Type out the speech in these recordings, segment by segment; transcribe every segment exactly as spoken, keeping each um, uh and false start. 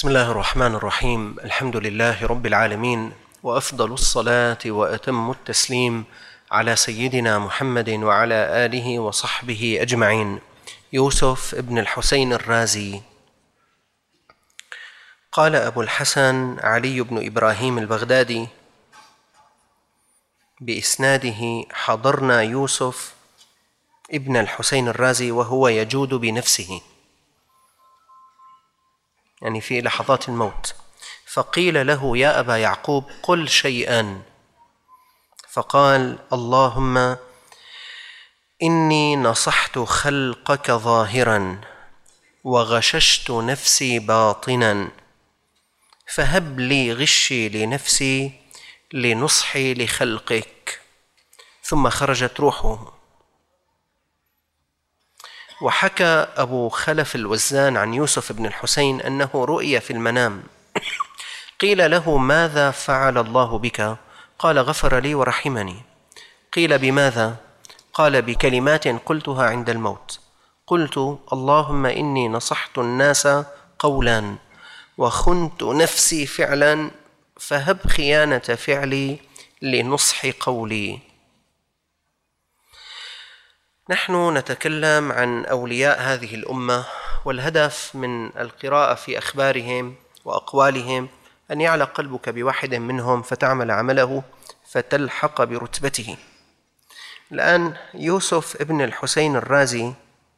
بسم الله الرحمن الرحيم. الحمد لله رب العالمين، وأفضل الصلاة وأتم التسليم على سيدنا محمد وعلى آله وصحبه أجمعين. يوسف ابن الحسين الرازي. قال أبو الحسن علي بن إبراهيم البغدادي بإسناده: حضرنا يوسف ابن الحسين الرازي وهو يجود بنفسه، يعني في لحظات الموت، فقيل له: يا أبا يعقوب قل شيئا، فقال: اللهم إني نصحت خلقك ظاهرا وغششت نفسي باطنا، فهب لي غشي لنفسي لنصحي لخلقك. ثم خرجت روحه. وحكى أبو خلف الوزان عن يوسف بن الحسين أنه رؤي في المنام، قيل له: ماذا فعل الله بك؟ قال: غفر لي ورحمني. قيل: بماذا؟ قال: بكلمات قلتها عند الموت، قلت: اللهم إني نصحت الناس قولا وخنت نفسي فعلا، فهب خيانة فعلي لنصح قولي. نحن نتكلم عن أولياء هذه الأمة، والهدف من القراءة في أخبارهم وأقوالهم أن يعلق قلبك بواحد منهم فتعمل عمله فتلحق برتبته. الآن يوسف ابن الحسين الرازي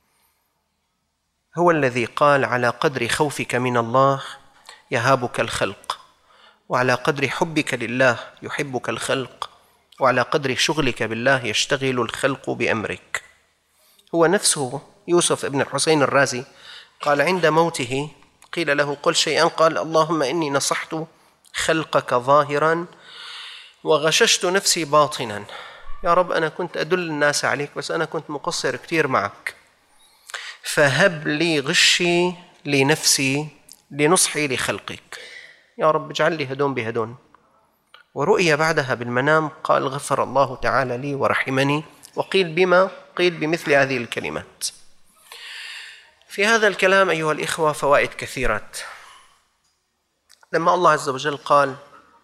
هو الذي قال: على قدر خوفك من الله يهابك الخلق، وعلى قدر حبك لله يحبك الخلق، وعلى قدر شغلك بالله يشتغل الخلق بأمرك. هو نفسه يوسف ابن الحسين الرازي قال عند موته، قيل له: قل شيئا، قال: اللهم إني نصحت خلقك ظاهرا وغششت نفسي باطنا. يا رب، أنا كنت أدل الناس عليك، بس أنا كنت مقصر كتير معك، فهب لي غشي لنفسي لنصحي لخلقك. يا رب اجعل لي هدون بهدون. ورؤيا بعدها بالمنام، قال: غفر الله تعالى لي ورحمني. وقيل بما قيل بمثل هذه الكلمات. في هذا الكلام أيها الإخوة فوائد كثيرة. لما الله عز وجل قال: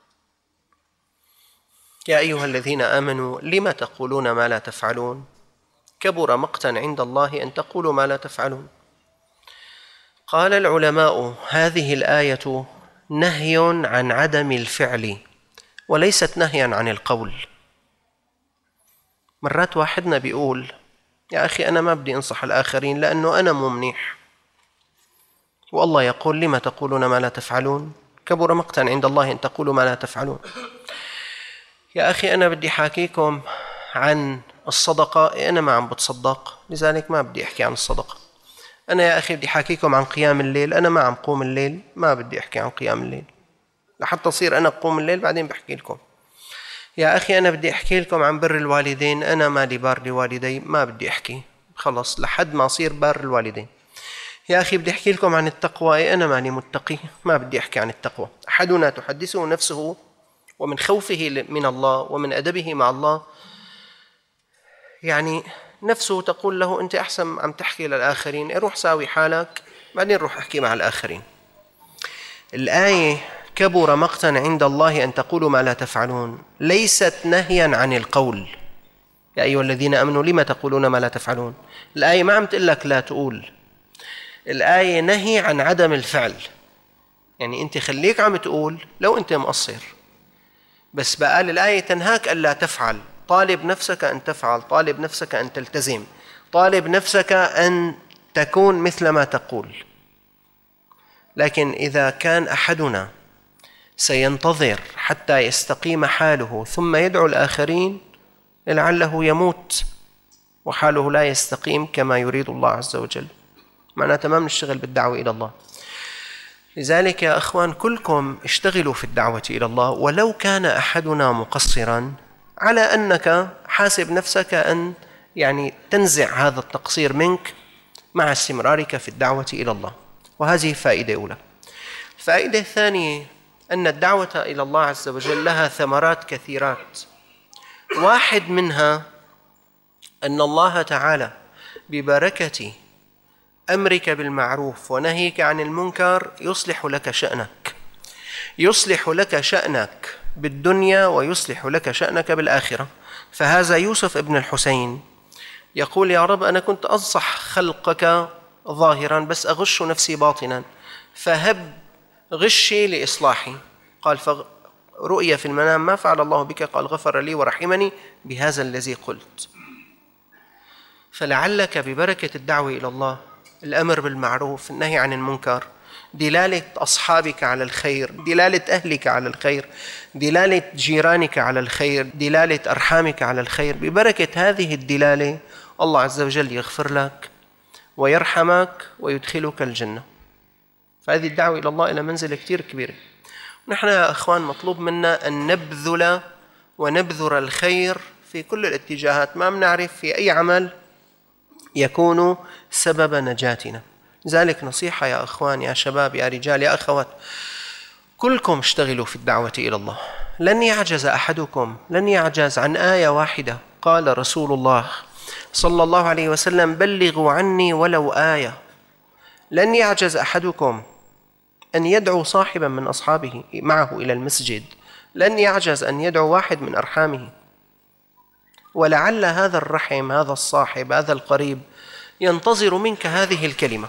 يا أيها الذين آمنوا لم تقولون ما لا تفعلون، كبر مقتا عند الله أن تقولوا ما لا تفعلون. قال العلماء: هذه الآية نهي عن عدم الفعل وليست نهيا عن القول. مرات واحدنا بيقول: يا أخي أنا ما بدي أنصح الآخرين لأنه أنا مو منيح، والله يقول: لما تقولون ما لا تفعلون، كبر مقتا عند الله أن تقولوا ما لا تفعلون. يا أخي أنا بدي حاكيكم عن الصدقة، أنا ما عم بتصدق لذلك ما بدي أحكي عن الصدقة. أنا يا أخي بدي حاكيكم عن قيام الليل، أنا ما عم قوم الليل، ما بدي أحكي عن قيام الليل لحتى أصير أنا قوم الليل بعدين بحكي لكم. يا أخي أنا بدي أحكي لكم عن بر الوالدين، أنا مالي بار لوالدي، ما بدي أحكي خلص لحد ما أصير بار الوالدين. يا أخي بدي أحكي لكم عن التقوى، أنا ماني متقي، ما بدي أحكي عن التقوى. أحدنا تحدثه نفسه ومن خوفه من الله ومن أدبه مع الله، يعني نفسه تقول له: أنت أحسن عم تحكي للآخرين، روح ساوي حالك بعدين روح أحكي مع الآخرين. الآية كبر مقتا عند الله أن تقولوا ما لا تفعلون ليست نهيا عن القول. يا أيها الذين آمنوا لما تقولون ما لا تفعلون. الآية ما عم تقول لك لا تقول، الآية نهي عن عدم الفعل. يعني أنت خليك عم تقول لو أنت مقصر، بس بقى الآية تنهاك ألا تفعل. طالب نفسك أن تفعل، طالب نفسك أن تلتزم، طالب نفسك أن تكون مثل ما تقول. لكن إذا كان أحدنا سينتظر حتى يستقيم حاله ثم يدعو الآخرين، لعله يموت وحاله لا يستقيم كما يريد الله عز وجل. معناته ما نشتغل بالدعوة إلى الله. لذلك يا أخوان كلكم اشتغلوا في الدعوة إلى الله، ولو كان أحدنا مقصرا على أنك حاسب نفسك أن يعني تنزع هذا التقصير منك مع استمرارك في الدعوة إلى الله. وهذه فائدة أولى. الفائدة الثانية أن الدعوة إلى الله عز وجل لها ثمرات كثيرات. واحد منها أن الله تعالى ببركة أمرك بالمعروف ونهيك عن المنكر يصلح لك شأنك، يصلح لك شأنك بالدنيا ويصلح لك شأنك بالآخرة. فهذا يوسف ابن الحسين يقول يا رب أنا كنت أنصح خلقك ظاهرا بس أغش نفسي باطنا، فهب غشي لإصلاحي. قال فرؤيا في المنام ما فعل الله بك؟ قال غفر لي ورحمني بهذا الذي قلت. فلعلك ببركة الدعوة إلى الله، الأمر بالمعروف، النهي عن المنكر، دلالة أصحابك على الخير، دلالة أهلك على الخير، دلالة جيرانك على الخير، دلالة أرحامك على الخير، ببركة هذه الدلالة الله عز وجل يغفر لك ويرحمك ويدخلك الجنة. فهذه الدعوة إلى الله إلى منزلة كتير كبيرة. نحن يا أخوان مطلوب منا أن نبذل ونبذر الخير في كل الاتجاهات، ما بنعرف في أي عمل يكون سبب نجاتنا. ذلك نصيحة يا أخوان، يا شباب، يا رجال، يا أخوات، كلكم اشتغلوا في الدعوة إلى الله. لن يعجز أحدكم، لن يعجز عن آية واحدة. قال رسول الله صلى الله عليه وسلم بلغوا عني ولو آية. لن يعجز أحدكم أن يدعو صاحبا من أصحابه معه إلى المسجد، لن يعجز أن يدعو واحد من أرحامه، ولعل هذا الرحم، هذا الصاحب، هذا القريب ينتظر منك هذه الكلمة.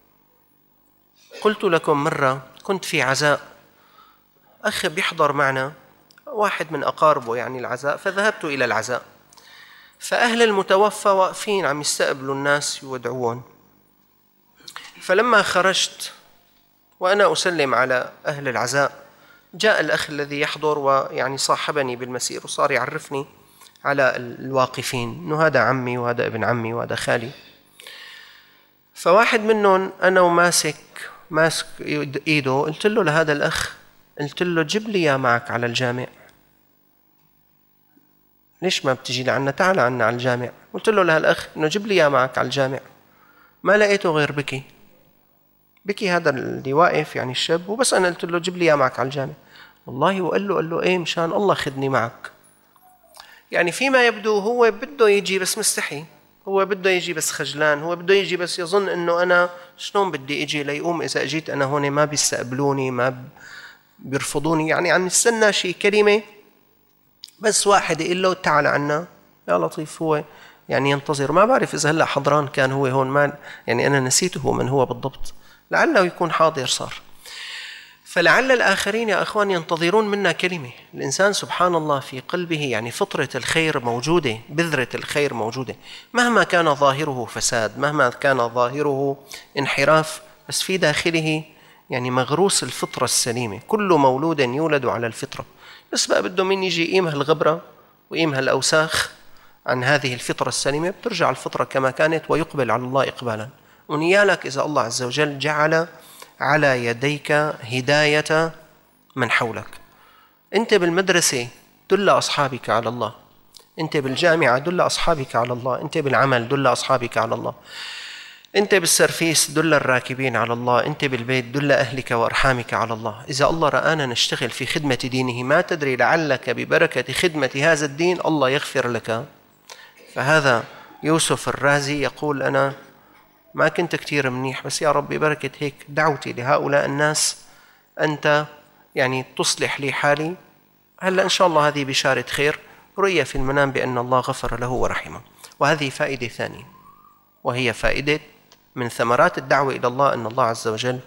قلت لكم مرة كنت في عزاء، أخ بيحضر معنا، واحد من أقاربه يعني العزاء، فذهبت إلى العزاء، فأهل المتوفى واقفين عم يستقبلوا الناس يودعون. فلما خرجت وأنا أسلم على أهل العزاء، جاء الأخ الذي يحضر ويعني صاحبني بالمسير وصار يعرفني على الواقفين إنه هذا عمي وهذا ابن عمي وهذا خالي. فواحد منهم أنا وماسك ماسك إيده، قلت له لهذا الأخ، قلت له جيب لي إياه معك على الجامع. ليش ما بتجي لعنا؟ تعال عنا على الجامع. قلت له لهالأخ إنه جيب لي إياه معك على الجامع. ما لقيته غير بكي بكي هذا اللي واقف يعني الشاب، وبس أنا قلت له جيب لي إياه معك على الجامع. والله وقال له قال له إيه مشان الله خدني معك. يعني فيما يبدو هو بده يجي بس مستحي، هو بده يجي بس خجلان، هو بده يجي بس يظن إنه أنا شلون بدي إجي ليقوم إذا أجيت أنا هون ما بيستقبلوني ما بيرفضوني. يعني عم يستنى شي كلمة بس واحد يقول له تعال عنا يا لطيف. هو يعني ينتظر، ما بعرف إذا هلأ حضران كان هو هون، ما يعني أنا نسيته من هو بالضبط، لعله يكون حاضر صار. فلعل الآخرين يا أخوان ينتظرون منا كلمة. الإنسان سبحان الله في قلبه يعني فطرة الخير موجودة، بذرة الخير موجودة، مهما كان ظاهره فساد، مهما كان ظاهره انحراف، بس في داخله يعني مغروس الفطرة السليمة. كل مولود يولد على الفطرة، بس بقى بده من يجي يقيمها الغبرة ويقيمها الأوساخ عن هذه الفطرة السليمة، بترجع الفطرة كما كانت ويقبل على الله إقبالا. ونيالك إذا الله عز وجل جعل على يديك هداية من حولك. أنت بالمدرسة دل أصحابك على الله، أنت بالجامعة دل أصحابك على الله، أنت بالعمل دل أصحابك على الله، أنت بالسرفيس دل الراكبين على الله، أنت بالبيت دل أهلك وأرحامك على الله. إذا الله رآنا نشتغل في خدمة دينه ما تدري لعلك ببركة خدمة هذا الدين الله يغفر لك. فهذا يوسف الرازي يقول أنا ما كنت كتير منيح، بس يا رب ببركة هيك دعوتي لهؤلاء الناس أنت يعني تصلح لي حالي. هلأ إن شاء الله هذه بشارة خير، رؤية في المنام بأن الله غفر له ورحمه. وهذه فائدة ثانية، وهي فائدة من ثمرات الدعوة إلى الله أن الله عز وجل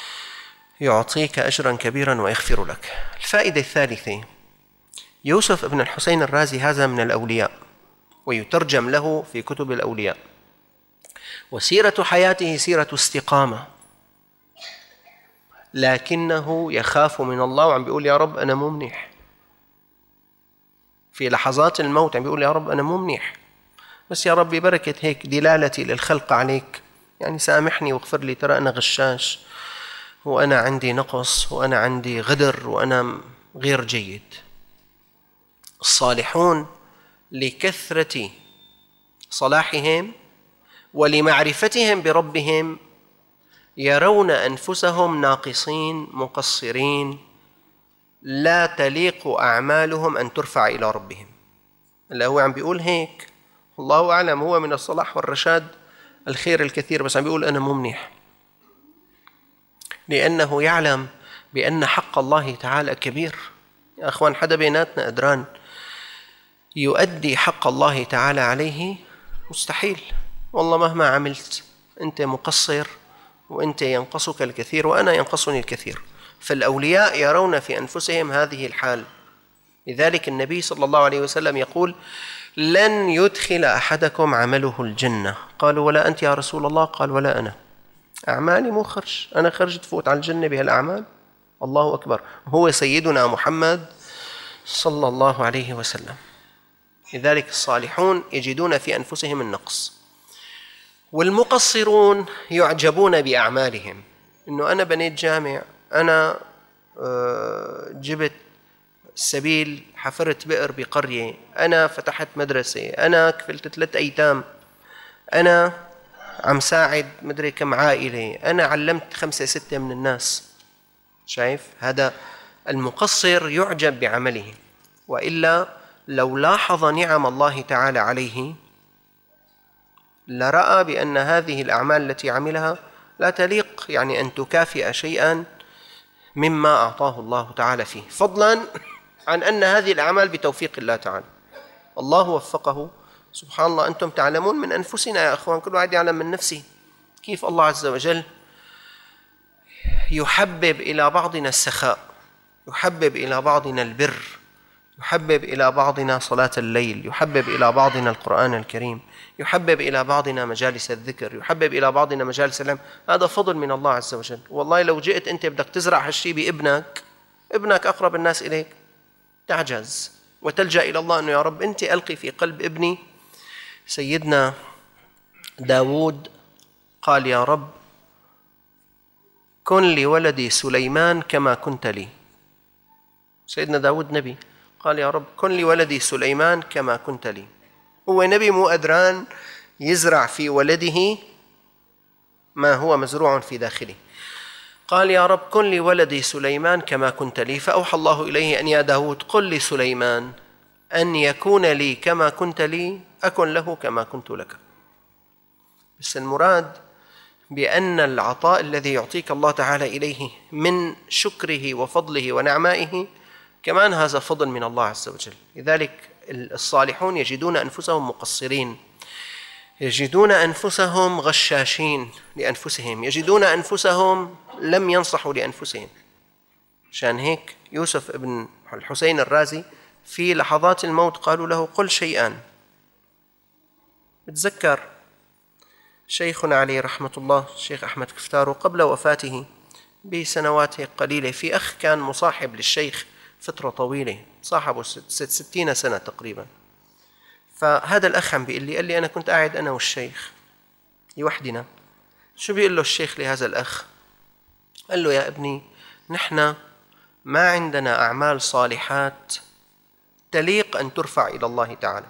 يعطيك أجرا كبيرا ويغفر لك. الفائدة الثالثة، يوسف ابن الحسين الرازي هذا من الأولياء ويترجم له في كتب الأولياء، وسيرة حياته سيرة استقامة، لكنه يخاف من الله وعم بيقول يا رب أنا مو منيح. في لحظات الموت عم بيقول يا رب أنا مو منيح، بس يا رب ببركة هيك دلالتي للخلق عليك يعني سامحني واغفر لي، ترى أنا غشاش وأنا عندي نقص وأنا عندي غدر وأنا غير جيد. الصالحون لكثرة صلاحهم ولمعرفتهم بربهم يرون أنفسهم ناقصين مقصرين، لا تليق أعمالهم أن ترفع إلى ربهم. اللي هو عم بيقول هيك الله أعلم هو من الصلاح والرشاد الخير الكثير، بس عم بيقول أنا مو منيح، لأنه يعلم بأن حق الله تعالى كبير. يا أخوان، حدا بيناتنا قدران يؤدي حق الله تعالى عليه؟ مستحيل. والله مهما عملت أنت مقصر، وأنت ينقصك الكثير وأنا ينقصني الكثير. فالأولياء يرون في أنفسهم هذه الحال. لذلك النبي صلى الله عليه وسلم يقول: لن يدخل أحدكم عمله الجنة. قالوا: ولا أنت يا رسول الله؟ قال: ولا أنا. أعمالي مو خرج، أنا خرج تفوت على الجنة بهالأعمال؟ الله أكبر. هو سيدنا محمد صلى الله عليه وسلم. لذلك الصالحون يجدون في أنفسهم النقص، والمقصرون يعجبون بأعمالهم. إنه أنا بنيت جامع، أنا جبت سبيل، حفرت بئر بقرية، أنا فتحت مدرسة، أنا كفلت ثلاث أيتام، أنا عم ساعد مدري كم عائلة، أنا علمت خمسة ستة من الناس. شايف؟ هذا المقصر يعجب بعمله. وإلا لو لاحظ نعم الله تعالى عليه لرأى بأن هذه الأعمال التي عملها لا تليق يعني أن تكافئ شيئا مما أعطاه الله تعالى فيه، فضلا عن أن هذه الأعمال بتوفيق الله تعالى. الله وفقه. سبحان الله، أنتم تعلمون من أنفسنا يا أخوان، كل واحد يعلم من نفسه كيف الله عز وجل يحبب إلى بعضنا السخاء، يحبب إلى بعضنا البر، يحبب إلى بعضنا صلاة الليل، يحبب إلى بعضنا القرآن الكريم، يحبب إلى بعضنا مجالس الذكر، يحبب إلى بعضنا مجالس العلم. هذا فضل من الله عز وجل. والله لو جئت أنت بدك تزرع هالشيء بابنك، ابنك أقرب الناس إليك، تعجز وتلجأ إلى الله أنه يا رب أنت ألقي في قلب ابني. سيدنا داود قال: يا رب كن لولدي سليمان كما كنت لي. سيدنا داود نبي، قال: يا رب كن لولدي سليمان كما كنت لي. هو نبي مو قدران يزرع في ولده ما هو مزروع في داخله. قال: يا رب كن لولدي سليمان كما كنت لي. فأوحى الله إليه أن يا داود قل لسليمان أن يكون لي كما كنت لي أكن له كما كنت لك. بس المراد بأن العطاء الذي يعطيك الله تعالى إليه من شكره وفضله ونعمائه كمان هذا فضل من الله عز وجل. لذلك الصالحون يجدون أنفسهم مقصرين، يجدون أنفسهم غشاشين لأنفسهم، يجدون أنفسهم لم ينصحوا لأنفسهم. عشان هيك يوسف ابن الحسين الرازي في لحظات الموت قالوا له: قل شيئا. بتذكر شيخنا عليه رحمة الله الشيخ أحمد كفتارو قبل وفاته بسنوات قليلة، في أخ كان مصاحب للشيخ فترة طويلة، صاحبه ست ستين سنة تقريبا. فهذا الأخ عم بيقول لي، قال لي: أنا كنت قاعد أنا والشيخ لوحدنا. شو بيقول له الشيخ لهذا الأخ؟ قال له: يا ابني، نحن ما عندنا أعمال صالحات تليق أن ترفع إلى الله تعالى.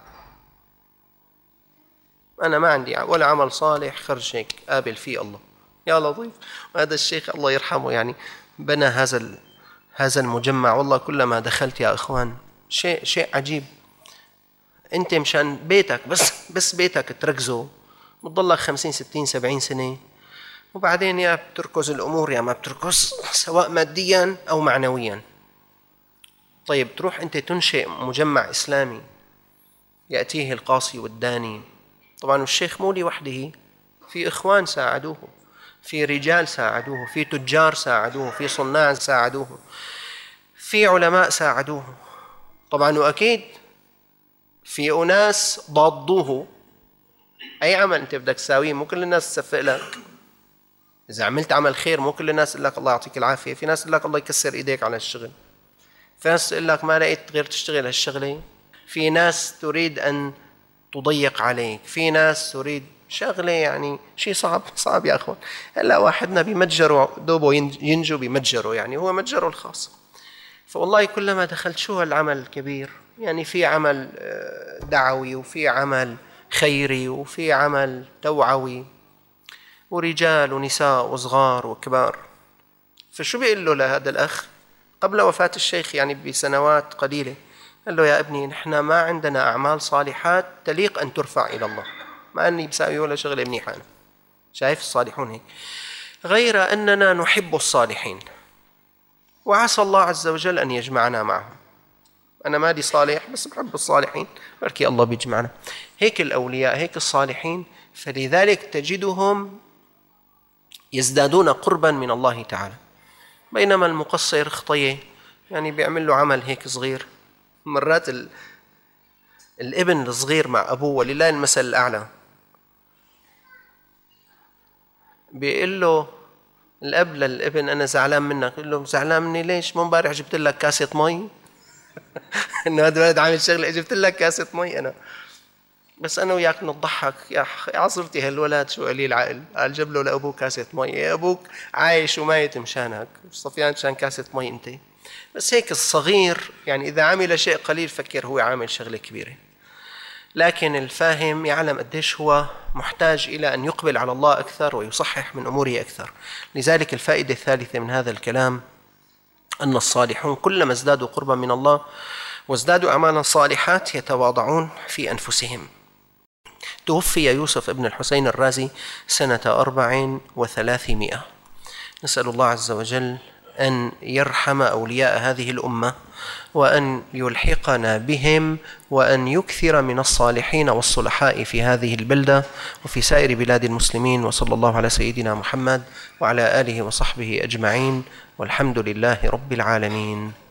أنا ما عندي ولا عمل صالح خرج هيك قابل فيه الله. يا لطيف. وهذا الشيخ الله يرحمه يعني بنى هذا هذا المجمع. والله كلما دخلت يا إخوان شيء شيء عجيب. أنت مشان بيتك بس بس بيتك تركزه بتضلك خمسين ستين سبعين سنة، وبعدين يا بتركز الأمور يا ما بتركز، سواء ماديا أو معنويا. طيب تروح أنت تنشئ مجمع إسلامي يأتيه القاصي والداني. طبعا الشيخ مو لوحده، في إخوان ساعدوه، في رجال ساعدوه، في تجار ساعدوه، في صناع ساعدوه، في علماء ساعدوه. طبعا وأكيد في أناس ضادوه. أي عمل أنت بدك تساويه مو كل الناس تصفق لك. إذا عملت عمل خير مو كل الناس يقول لك الله يعطيك العافية. في ناس يقول لك الله يكسر إيديك على الشغل. في ناس يقول لك ما لقيت غير تشتغل هالشغلة. في ناس تريد أن تضيق عليك. في ناس تريد شغلة يعني شيء صعب صعب يا أخوان. هلا واحدنا بمتجره دوبه ينجو بمتجره، يعني هو متجره الخاص. فوالله كلما دخلت شو هالعمل الكبير، يعني في عمل دعوي وفي عمل خيري وفي عمل توعوي، ورجال ونساء وصغار وكبار. فشو بيقول له لهذا الأخ قبل وفاة الشيخ يعني بسنوات قليلة؟ قال له: يا ابني، نحن ما عندنا أعمال صالحات تليق أن ترفع إلى الله. ما أني بساوي ولا شغلة منيحة أنا. شايف الصالحون هيك. غير أننا نحب الصالحين، وعسى الله عز وجل أن يجمعنا معهم. أنا مالي صالح بس بحب الصالحين، بركي الله بيجمعنا. هيك الأولياء، هيك الصالحين، فلذلك تجدهم يزدادون قربا من الله تعالى. بينما المقصر خطية يعني بيعمل له عمل هيك صغير. مرات ال... الابن الصغير مع أبوه، ولله المثل الأعلى، بيقول له الأب للابن أنا زعلان منك. يقول له زعلان مني ليش؟ مو امبارح جبت لك كاسة مي. إنه هذا الولد عامل شغلة، جبت لك كاسة مي أنا، بس أنا وياك نضحك. يا عصرتي هالولد شو قليل عقل، قال جاب له لأبوه كاسة مي. يا أبوك عايش وميت مشانك، صفيان مشان كاسة مي أنت. بس هيك الصغير يعني إذا عمل شيء قليل فكر هو عامل شغلة كبيرة. لكن الفاهم يعلم قديش هو محتاج إلى أن يقبل على الله أكثر ويصحح من أموره أكثر. لذلك الفائدة الثالثة من هذا الكلام أن الصالحون كلما ازدادوا قربا من الله وازدادوا أعمالا صالحات يتواضعون في أنفسهم. توفي يوسف ابن الحسين الرازي سنة أربع وثلاثمائة. نسأل الله عز وجل أن يرحم أولياء هذه الأمة، وأن يلحقنا بهم، وأن يكثر من الصالحين والصلحاء في هذه البلدة وفي سائر بلاد المسلمين. وصلى الله على سيدنا محمد وعلى آله وصحبه أجمعين، والحمد لله رب العالمين.